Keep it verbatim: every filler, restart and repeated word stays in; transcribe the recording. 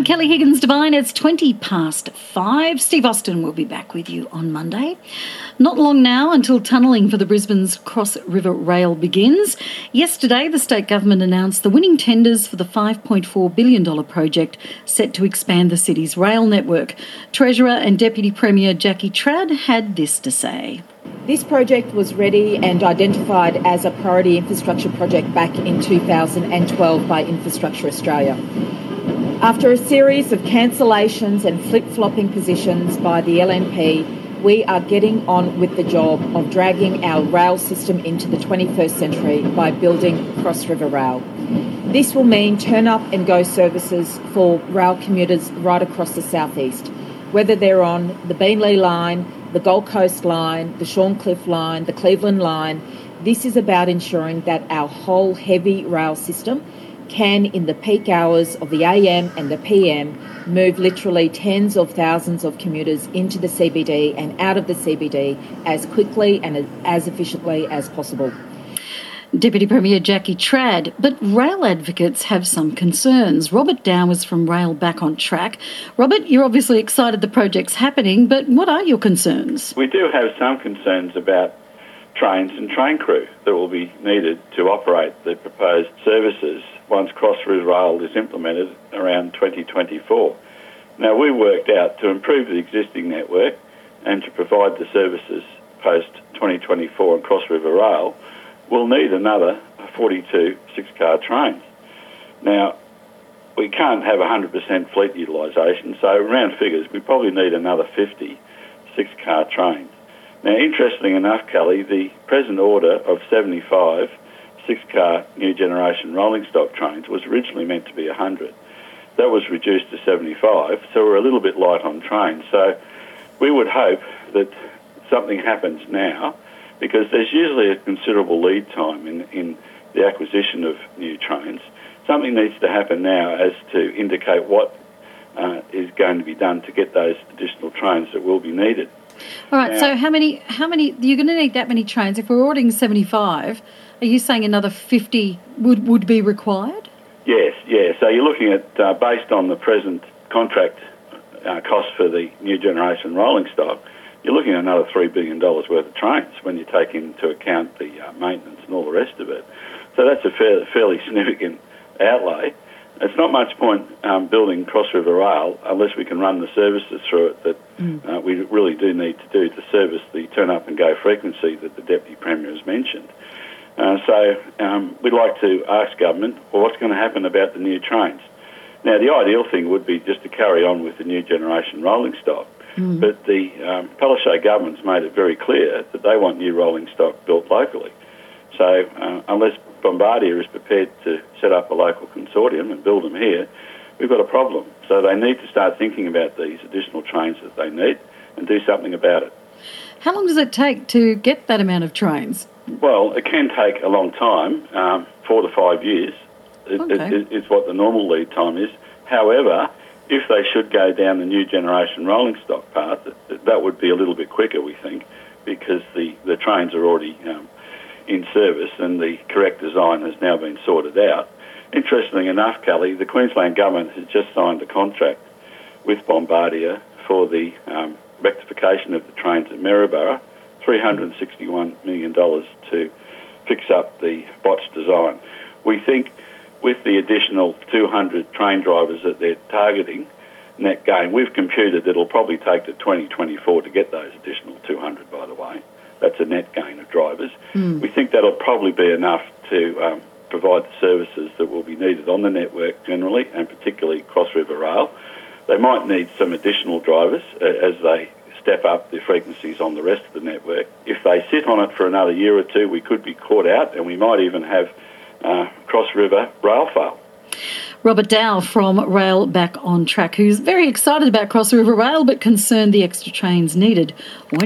Kelly Higgins Devine. It's twenty past five. Steve Austin will be back with you on Monday. Not long now until tunnelling for the Brisbane's Cross River Rail begins. Yesterday, the state government announced the winning tenders for the five point four billion dollars project set to expand the city's rail network. Treasurer and Deputy Premier Jackie Trad had this to say. This project was ready and identified as a priority infrastructure project back in two thousand twelve by Infrastructure Australia. After a series of cancellations and flip-flopping positions by the L N P, we are getting on with the job of dragging our rail system into the twenty-first century by building Cross River Rail. This will mean turn-up and go services for rail commuters right across the southeast, whether they're on the Beenleigh line, the Gold Coast line, the Shorncliffe line, the Cleveland line. This is about ensuring that our whole heavy rail system can, in the peak hours of the A M and the P M, move literally tens of thousands of commuters into the C B D and out of the C B D as quickly and as efficiently as possible. Deputy Premier Jackie Trad, but rail advocates have some concerns. Robert Dowers from Rail Back on Track. Robert, you're obviously excited the project's happening, but what are your concerns? We do have some concerns about trains and train crew that will be needed to operate the proposed services once Cross River Rail is implemented around twenty twenty-four. Now, we worked out to improve the existing network and to provide the services post twenty twenty-four on Cross River Rail, we'll need another forty-two six-car trains. Now, we can't have one hundred percent fleet utilisation, so round figures, we probably need another fifty six-car trains. Now, interestingly enough, Kelly, the present order of seventy-five six-car new generation rolling stock trains was originally meant to be one hundred. That was reduced to seventy-five, so we're a little bit light on trains. So we would hope that something happens now, because there's usually a considerable lead time in, in the acquisition of new trains. Something needs to happen now as to indicate what uh, is going to be done to get those additional trains that will be needed. All right, now, so how many, how many, you're going to need that many trains. If we're ordering seventy-five, are you saying another fifty would, would be required? Yes, yeah. So you're looking at, uh, based on the present contract uh, cost for the new generation rolling stock, you're looking at another three billion dollars worth of trains when you take into account the uh, maintenance and all the rest of it. So that's a fair, fairly significant outlay. It's not much point um, building Cross River Rail unless we can run the services through it that mm. uh, we really do need to do to service the turn-up and go frequency that the Deputy Premier has mentioned. Uh, so um, we'd like to ask government, well, what's going to happen about the new trains? Now, the ideal thing would be just to carry on with the new generation rolling stock. Mm. But the um, Palaszczuk government's made it very clear that they want new rolling stock built locally. So uh, unless Bombardier is prepared to set up a local consortium and build them here, we've got a problem. So they need to start thinking about these additional trains that they need and do something about it. How long does it take to get that amount of trains? Well, it can take a long time, um, four to five years is, okay. is, is what the normal lead time is. However, if they should go down the new generation rolling stock path, that, that would be a little bit quicker, we think, because the, the trains are already um, in service and the correct design has now been sorted out. Interestingly enough, Kelly, the Queensland Government has just signed a contract with Bombardier for the um, rectification of the trains at Maryborough, three hundred sixty-one million dollars to fix up the botched design. We think with the additional two hundred train drivers that they're targeting, net gain, we've computed that it'll probably take to twenty twenty-four to get those additional two hundred, by the way. That's a net gain of drivers. Mm. We think that'll probably be enough to um, provide the services that will be needed on the network generally, and particularly Cross River Rail. They might need some additional drivers uh, as they step up the frequencies on the rest of the network. If they sit on it for another year or two, we could be caught out and we might even have uh, Cross River Rail fail. Robert Dow from Rail Back on Track, who's very excited about Cross River Rail but concerned the extra trains needed.